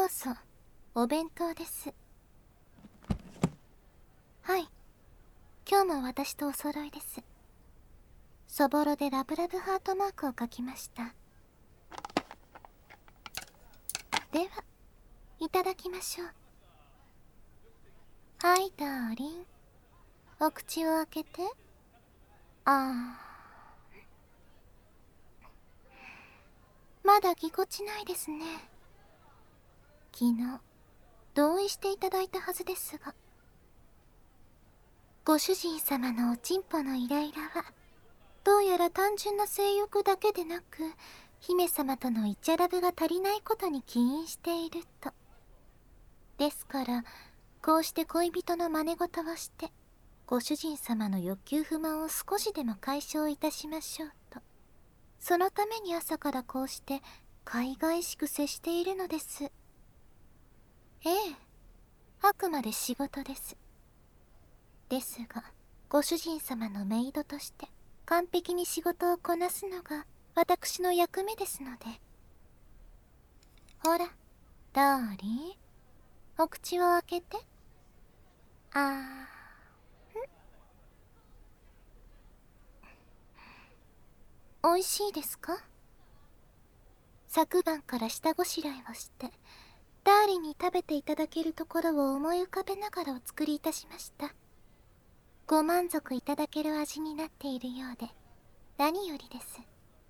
そ、お弁当です。はい、今日も私とお揃いです。そぼろでラブラブハートマークを描きました。では、いただきましょう。はい、ダーリン。お口を開けて。まだぎこちないですね。昨日、同意していただいたはずですが。ご主人様のおちんぽのイライラは、どうやら単純な性欲だけでなく、姫様とのイチャラブが足りないことに起因していると。ですから、こうして恋人の真似事をして、ご主人様の欲求不満を少しでも解消いたしましょうと。そのために朝からこうして海外しく接しているのです。ええ、あくまで仕事です。ですが、ご主人様のメイドとして完璧に仕事をこなすのが私の役目ですので。ほら、ダーリン、お口を開けて。おいしいですか？昨晩から下ごしらえをして、ダーリンに食べていただけるところを思い浮かべながらお作りいたしました。ご満足いただける味になっているようで、何よりです。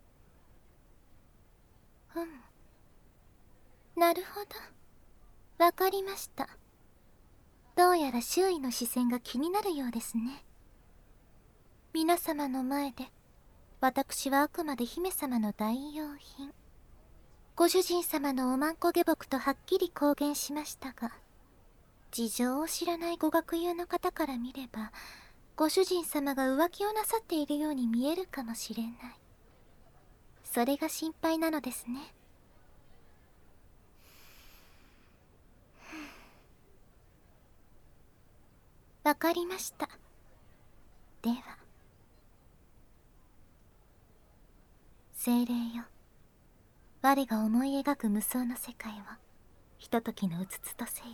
なるほど。わかりました。どうやら周囲の視線が気になるようですね。皆様の前で、私はあくまで姫様の代用品。ご主人様のおまんこ下僕とはっきり公言しましたが、事情を知らないご学友の方から見れば、ご主人様が浮気をなさっているように見えるかもしれない。それが心配なのですね。わかりました。では、精霊よ、我が思い描く無双の世界をひとときのうつつとせよ。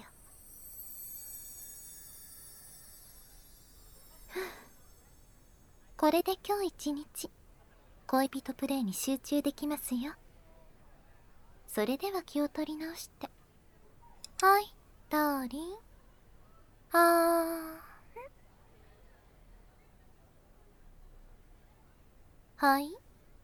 これで今日一日恋人プレイに集中できますよ。それでは気を取り直して。はい、ダーリン。はい。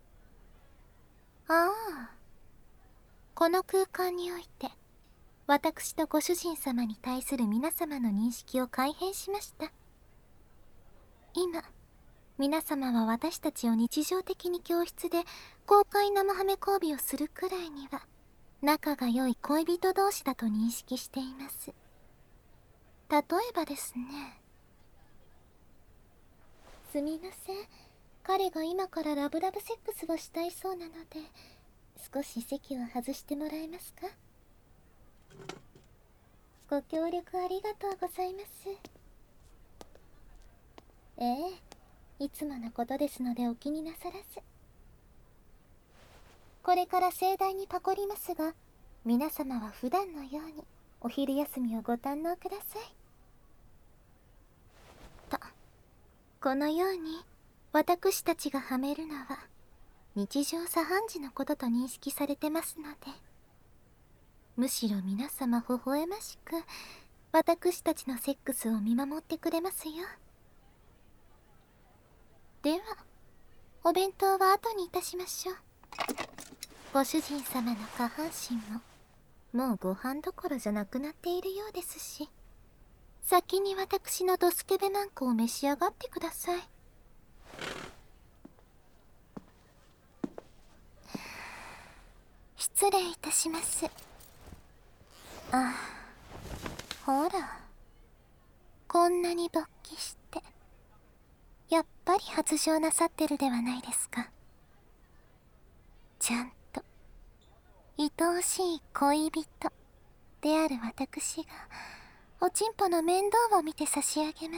この空間において、私とご主人様に対する皆様の認識を改変しました。今、皆様は私たちを日常的に教室で公開生ハメ交尾をするくらいには、仲が良い恋人同士だと認識しています。例えばですね。すみません。彼が今からラブラブセックスをしたいそうなので、少し席を外してもらえますか？ご協力ありがとうございます。ええ、いつものことですのでお気になさらず。これから盛大にパコりますが、皆様は普段のようにお昼休みをご堪能ください。と、このように私たちがはめるのは日常茶飯事のことと認識されてますので、むしろ皆様微笑ましく私たちのセックスを見守ってくれますよ。では、お弁当は後にいたしましょう。ご主人様の下半身ももうご飯どころじゃなくなっているようですし、先に私のドスケベマンコを召し上がってください。失礼いたします。ほら、こんなに勃起して、やっぱり発情なさってるではないですか。ちゃんと愛おしい恋人である私がおちんぽの面倒を見て差し上げます。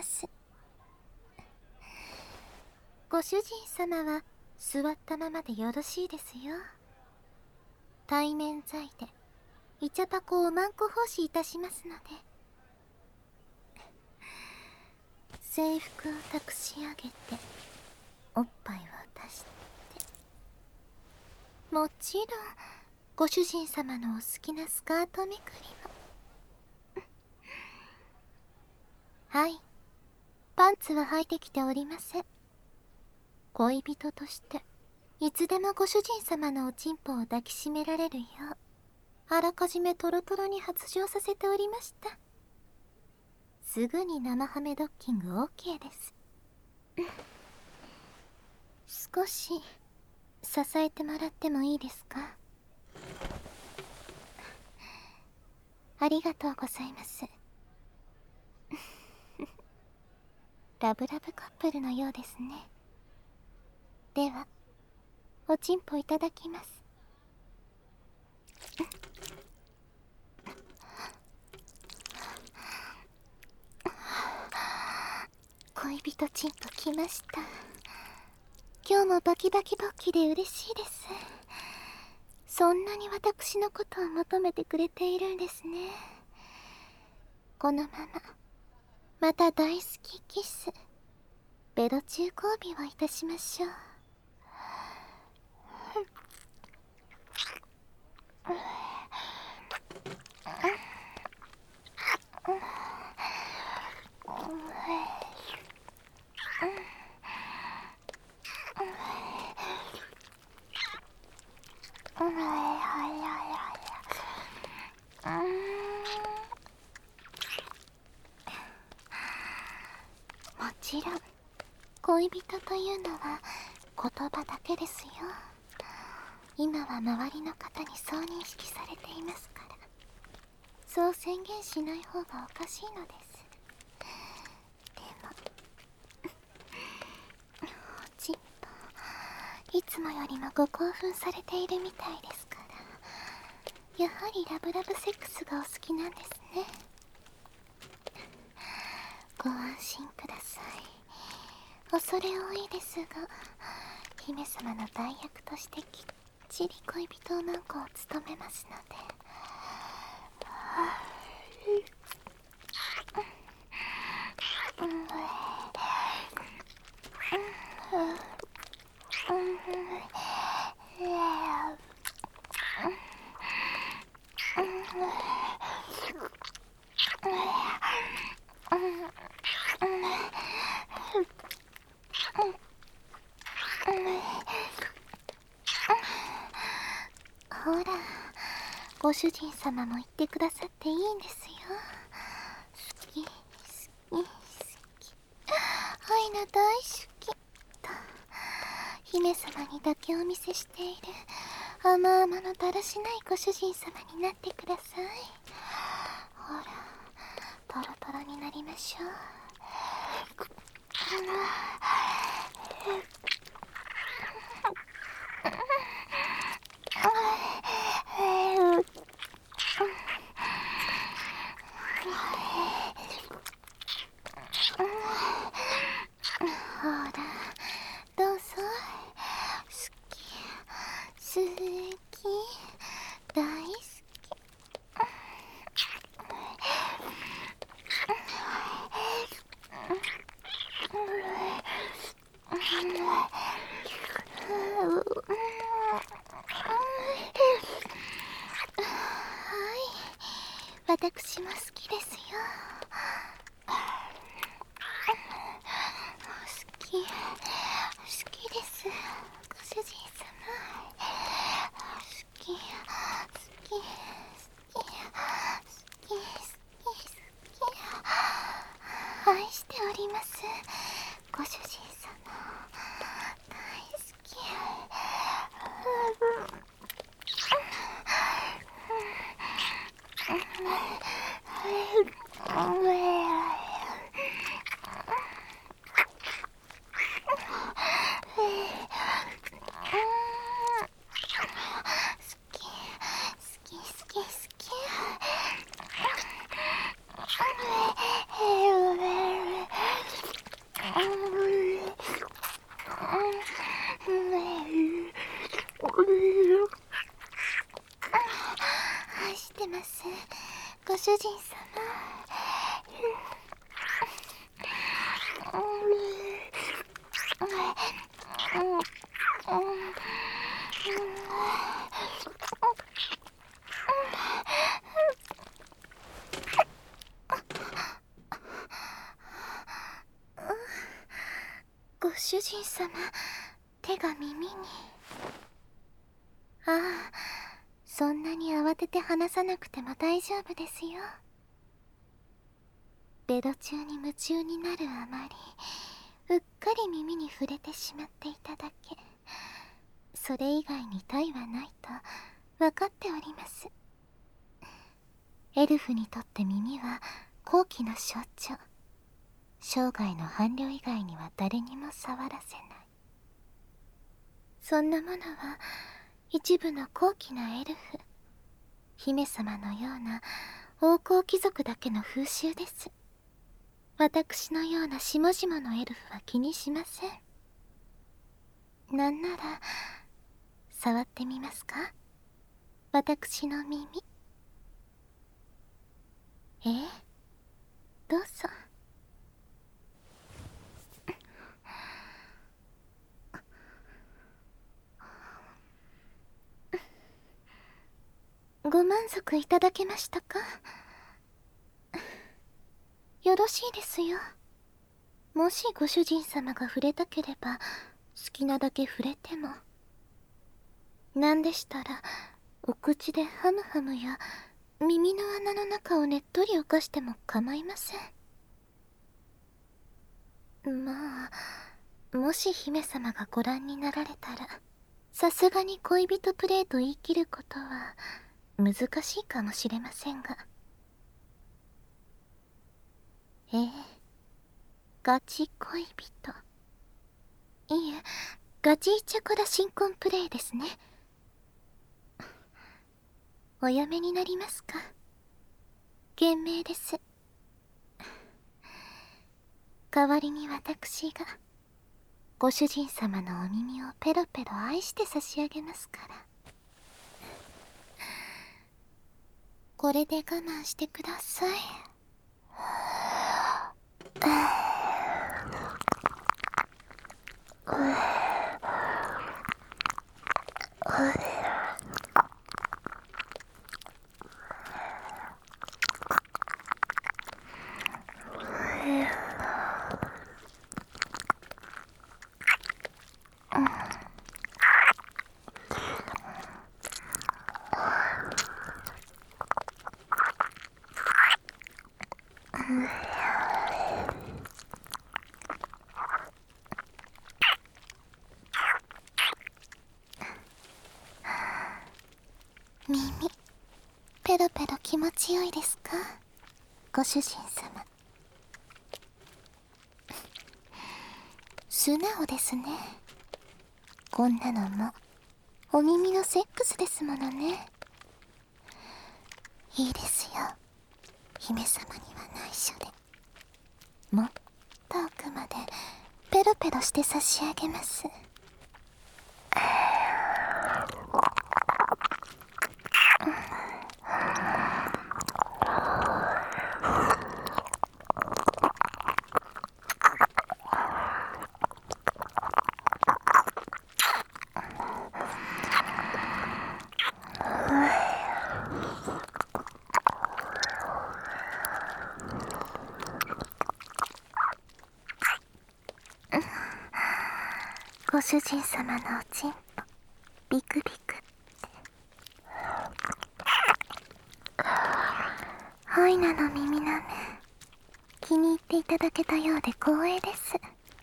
ご主人様は座ったままでよろしいですよ。対面在でイチャパコを万個奉仕いたしますので。制服を託し上げておっぱいを出して、もちろんご主人様のお好きなスカートめくりも。はい、パンツは履いてきておりません。恋人としていつでもご主人様のおちんぽを抱きしめられるよう、あらかじめトロトロに発情させておりました。すぐに生ハメドッキング OK です。少し支えてもらってもいいですか？ありがとうございます。ラブラブカップルのようですね。ではおちんぽいただきます。恋人ちんぽ来ました。今日もバキバキ勃起で嬉しいです。そんなに私のことを求めてくれているんですね。このまままた大好きキス、ベロ中交尾をいたしましょう。もちろん恋人というのは言葉だけですよ。今は周りの方にそう認識されていますから、そう宣言しない方がおかしいのです。でもおちんぽいつもよりもご興奮されているみたいですから、やはりラブラブセックスがお好きなんですね。ご安心ください。恐れ多いですが、姫様の代役としてきっちり恋人マンコを務めますので。ほら、ご主人様も言ってくださっていいんですよ。好き、好き、好き。愛の大好き。と、姫様にだけお見せしている甘々のだらしないご主人様になってください。ほら、トロトロになりましょう。ほら、どうぞ。好き、大好き。私も好きですよ。好きです、ご主人様。好き、愛しております、ご主人様。大好き。愛してってます、ご主人様。ご主人様、手が耳に。ああ、そんなに慌てて話さなくても大丈夫ですよ。ベロ中に夢中になるあまり、うっかり耳に触れてしまっていただけ。それ以外に他意はないと分かっております。エルフにとって耳は好奇の象徴。生涯の伴侶以外には誰にも触らせない。そんなものは一部の高貴なエルフ、姫様のような王侯貴族だけの風習です。私のような下々のエルフは気にしません。なんなら触ってみますか、私の耳。どうぞ。ご満足いただけましたか？よろしいですよ。もしご主人様が触れたければ好きなだけ触れても。なんでしたらお口でハムハムや耳の穴の中をねっとり浮かしても構いません。まあ、もし姫様がご覧になられたら、さすがに恋人プレイと言い切ることは難しいかもしれませんが。ガチ恋人。いえ、ガチイチャコラ新婚プレイですね。おやめになりますか？賢明です。代わりに私がご主人様のお耳をペロペロ愛して差し上げますから。これで我慢してください。耳、ペロペロ気持ちよいですか、ご主人様。素直ですね。こんなのもお耳のセックスですものね。いいですよ、姫様には内緒で。もっと奥までペロペロして差し上げます。ご主人様のおちんぽビクビクってハイナの耳なめ気に入っていただけたようで光栄です。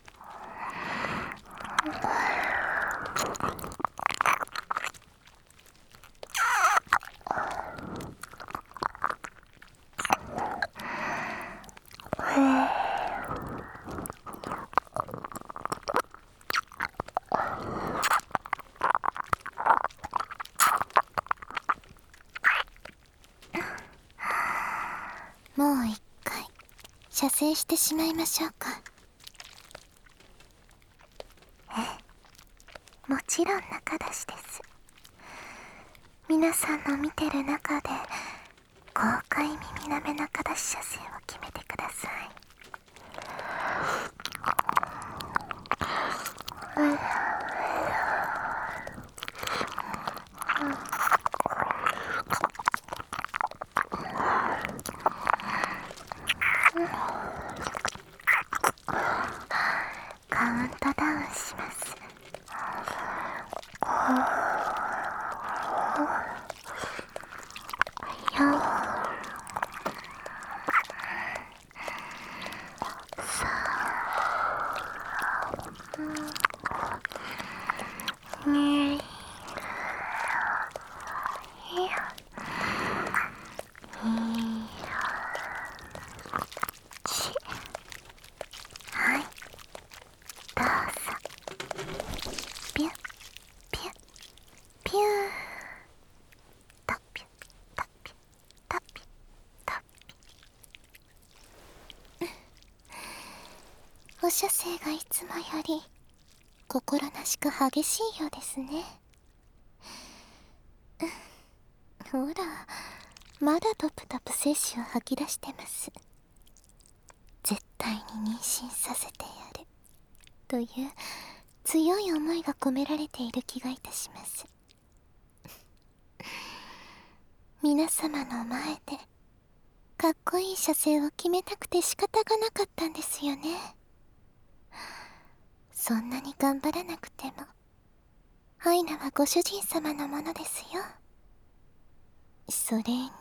もう一回射精してしまいましょうか。もちろん仲出しです。皆さんの見てる中で豪快耳なめの形射精を決めてください。カウントダウンします。はい、どうぞ。ピュッピュッピュー。タッピュッタッピュッタッピュッタッピュッ。お射精がいつもより心なしく激しいようですね。ほら、まだトプトプ精子を吐き出してます。絶対に妊娠させてやるという強い思いが込められている気がいたします。皆様の前でかっこいい射精を決めたくて仕方がなかったんですよね。そんなに頑張らなくてもアイナはご主人様のものですよ。それに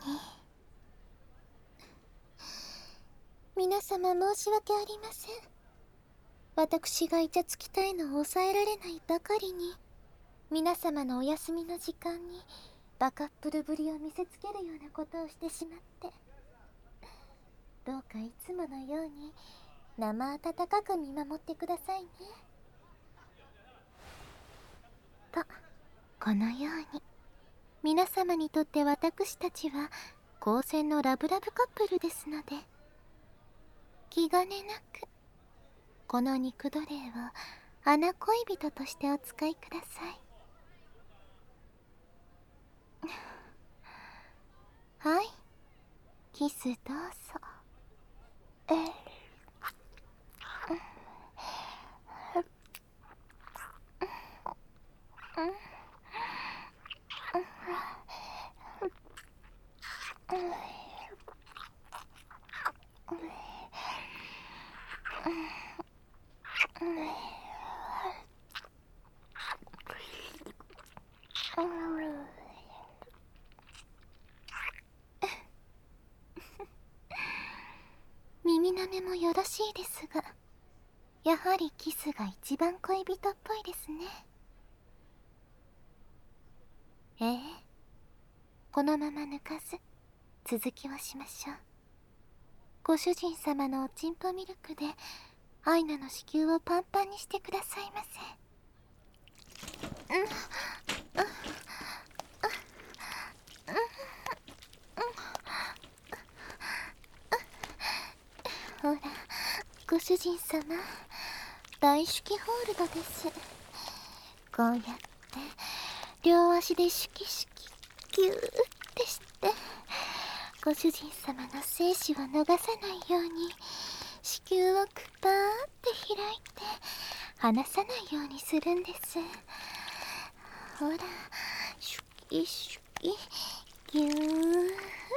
皆様申し訳ありません。私がイチャつきたいのを抑えられないばかりに皆様のお休みの時間にバカップルぶりを見せつけるようなことをしてしまって、どうかいつものように生温かく見守ってくださいね。と、このように皆様にとって私たちは公選のラブラブカップルですので、気兼ねなくこの肉奴隷を穴恋人としてお使いください。はい、キスどうぞ。耳なめもよろしいですが、やはりキスが一番恋人っぽいですね。このまま抜かず続きをしましょう。ご主人様のおちんぽミルクでアイナの子宮をパンパンにしてくださいませ。ほら、ご主人様、大手記ホールドです。こうやって両足でシュキシュキギューってしてご主人様の精子を逃さないように子宮をクパーって開いて離さないようにするんです。ほら、シュキシュキギュー。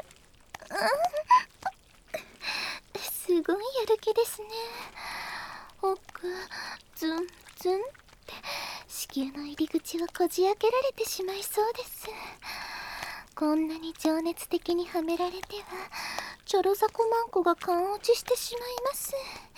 すごいやる気ですね。奥ズンズンって子宮の入り口をこじ開けられてしまいそうです。こんなに情熱的にはめられてはチョロザコマンコが勘落ちしてしまいます。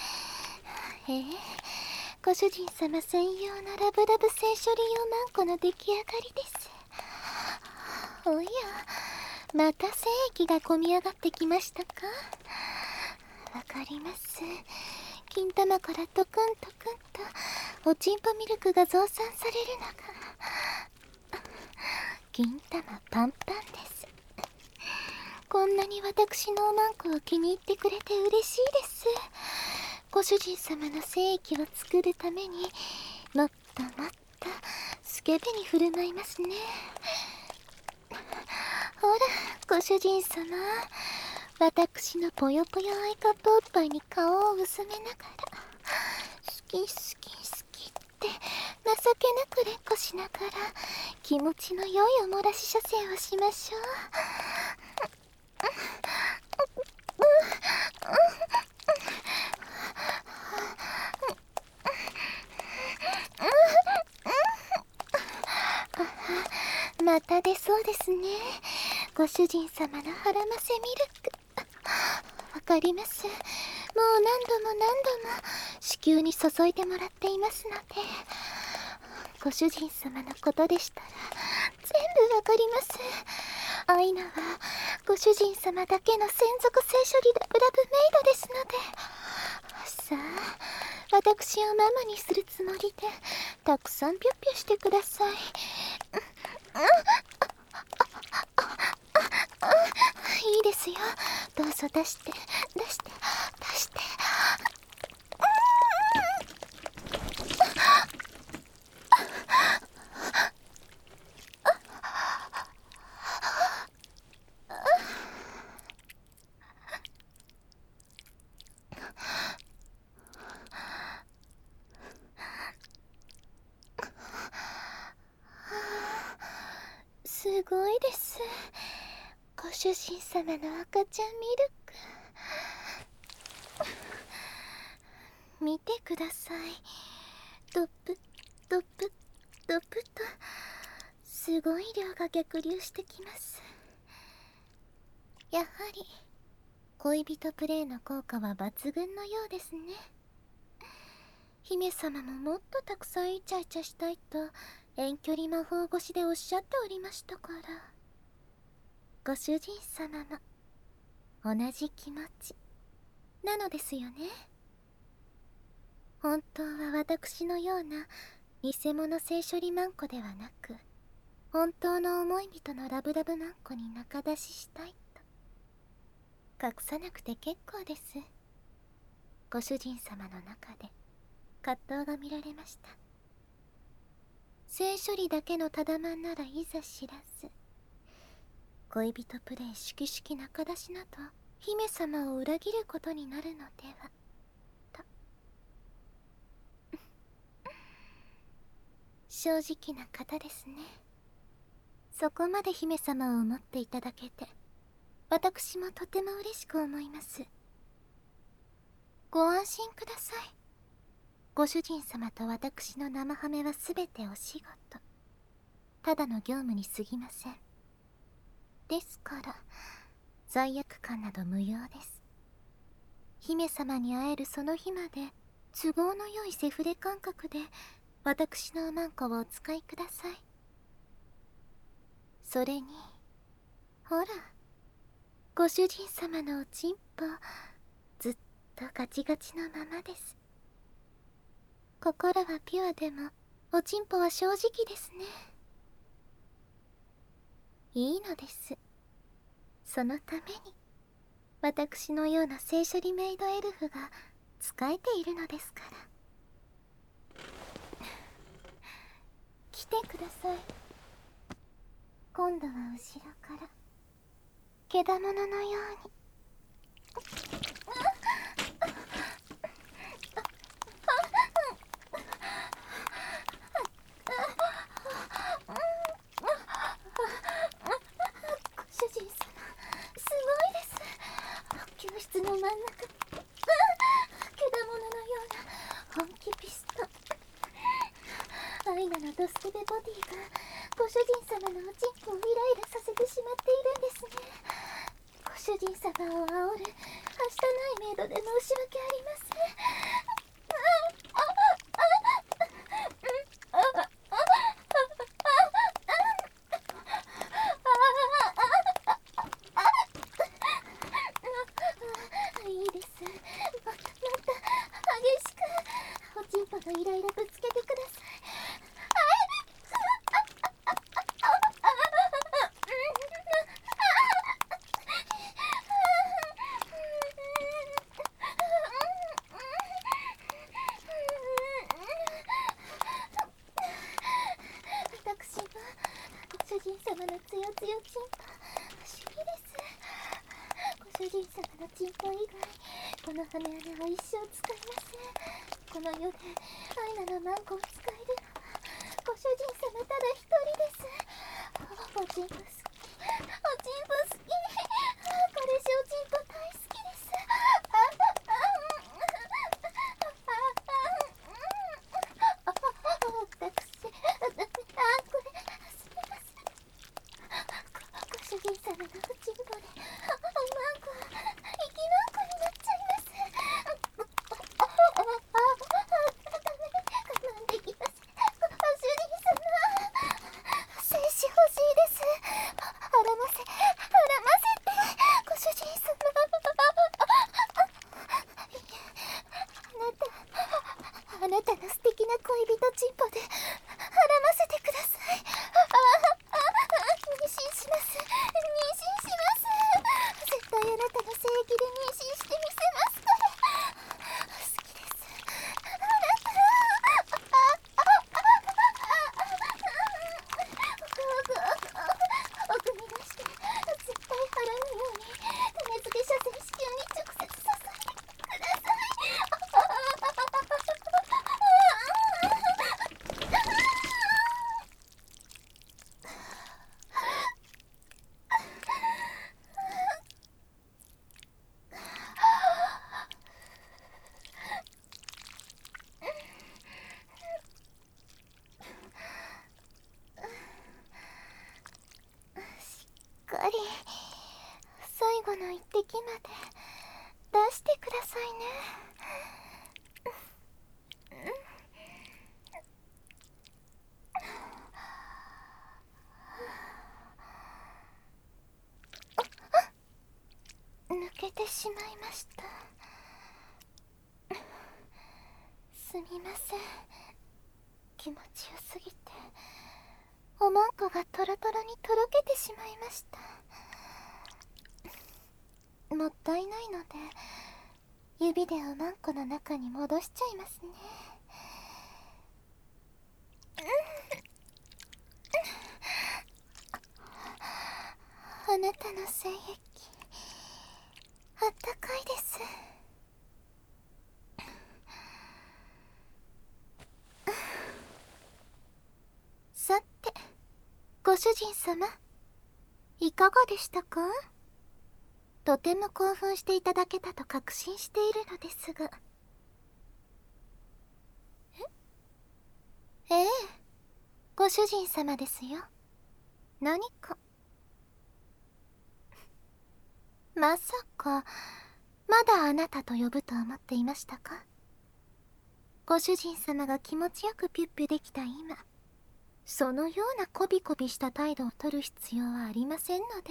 ご主人様専用のラブラブ性処理用マンコの出来上がりです。おや、また精液が込み上がってきましたか。わかります。金玉からトクントクンとおちんぽミルクが増産されるのが銀玉パンパンです。こんなに私のおまんこを気に入ってくれて嬉しいです。ご主人様の精液を作るためにもっともっとスケベに振る舞いますね。ほら、ご主人様、 私のぽよぽよアイカップおっぱいに顔をうずめながら、好き好き好きって情けなく連呼しながら、気持ちの良いおもらし射精をしましょう。また出そうですね、ご主人様の腹ませミルク。わかります。もう何度も何度も子宮に注いでもらっていますので、ご主人様のことでしたら全部わかります。アイナはご主人様だけの専属性処理ラブラブメイドですので、さあ私をママにするつもりでたくさんピュッピュしてください。いいですよ、どうぞ出して出して出して。すごいです、ご主人様の赤ちゃんミルク。見てください、ドップドップドップとすごい量が逆流してきます。やはり恋人プレイの効果は抜群のようですね。姫様ももっとたくさんイチャイチャしたいと遠距離魔法越しでおっしゃっておりましたから、ご主人様も同じ気持ちなのですよね。本当は私のような偽物性処理マンコではなく、本当の思い人のラブラブマンコに仲出ししたいと。隠さなくて結構です。ご主人様の中で葛藤が見られました。性処理だけのただまんならいざ知らず、恋人プレイ式々仲出しなど姫様を裏切ることになるのではと。正直な方ですね。そこまで姫様を思っていただけて私もとても嬉しく思います。ご安心ください。ご主人様と私の生ハメは全てお仕事、ただの業務に過ぎません。ですから罪悪感など無用です。姫様に会えるその日まで都合の良いセフレ感覚で私のマンコをお使いください。それにほら、ご主人様のおちんぽずっとガチガチのままです。心はピュアでもおちんぽは正直ですね。いいのです。そのために私のような性処理メイドエルフが仕えているのですから。来てください。今度は後ろからけだもののように。ご主人様、すごいです。教室の真ん中、けだもののような本気ピストン。アイナのドスケベボディがご主人様のおちんぽをイライラさせてしまっているんですね。ご主人様を煽るはしたないメイドで申し訳ありません。いいです。また激しくおちんぽのイライラぶつけてください。私もご主人様のつよつよちんぽ不思議です。ご主人様のチンポ以外この羽穴は一生使いません。この世でアイナのマンコを使えるのはご主人様ただ一人です。おチンポ好き、おチンポ好き、彼氏おチンポ大好きです。私、これすみません。ご主人様のおチンポでマンコは生きマンコになっちゃいます。我慢できません。ご主人様、精子欲しいです。あらませて、ご主人様。あなたの素敵な恋人チンポであらませてください。妊娠します。絶対あなたの精液で妊娠してみせますから。好きです。あなた。奥に出して絶対払うように種付け射精子宮に直接注いでください。しっかり最後の一滴まで出してくださいね。抜けてしまいました。すみません。気持ちよすぎておまんこがトロトロにとろけてしまいました。もったいないので指でおまんこの中に戻しちゃいますね。あなたの精液あったかいです。さて、ご主人様、いかがでしたか？とても興奮していただけたと確信しているのですが。ええ、ご主人様ですよ。何か。まさか、まだあなたと呼ぶと思っていましたか？ご主人様が気持ちよくピュッピュできた今、そのようなコビコビした態度を取る必要はありませんので。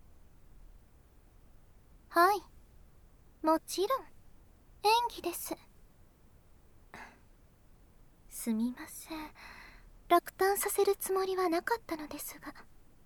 はい、もちろん演技です。すみません、落胆させるつもりはなかったのですが。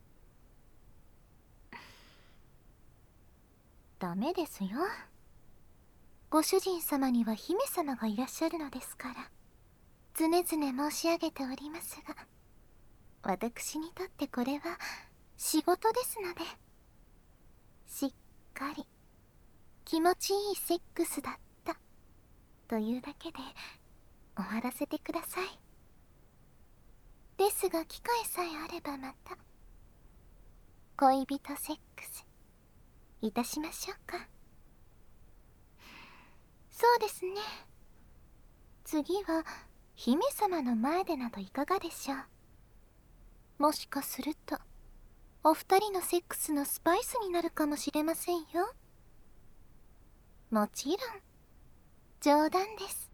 ダメですよ。ご主人様には姫様がいらっしゃるのですから、常々申し上げておりますが、私にとってこれは仕事ですので、しっかり気持ちいいセックスだったというだけで終わらせてください。ですが機会さえあればまた恋人セックスいたしましょうか。そうですね。次は姫様の前でなどいかがでしょう。もしかするとお二人のセックスのスパイスになるかもしれませんよ。もちろん冗談です。